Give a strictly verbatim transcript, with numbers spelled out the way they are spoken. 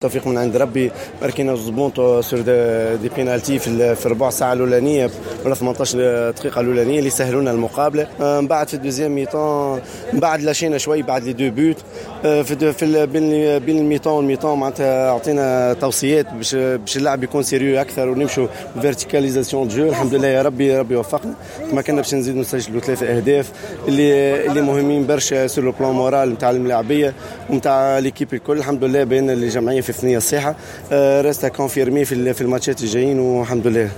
توفيق من عند ربي. ماركينا زبونتو سور دي بينالتي في في الربع ساعه الاولانيه ولا ثمانية عشر دقيقه الاولانيه اللي سهلونا المقابله. من بعد في الدوزيام ميطون من بعد لاشينا شوي بعد لي دو بوت في في بين بين الميطون والميطون معناتها اعطينا توصيات باش باش اللعب يكون سيريو اكثر ونمشوا فيرتيكاليزاسيون دو جو. الحمد لله يا ربي ربي وفقنا. ما كنا باش نزيدوا نسجلوا ثلاثه اهداف اللي اللي مهمين برشا سور لو بلان مورال نتاع الملاعبيه ونتاع ليكيب الكل. الحمد لله بين اللي جمعيه في ثنيه الصحه ريستا كونفيرمي في في الماتشات الجايين والحمد لله.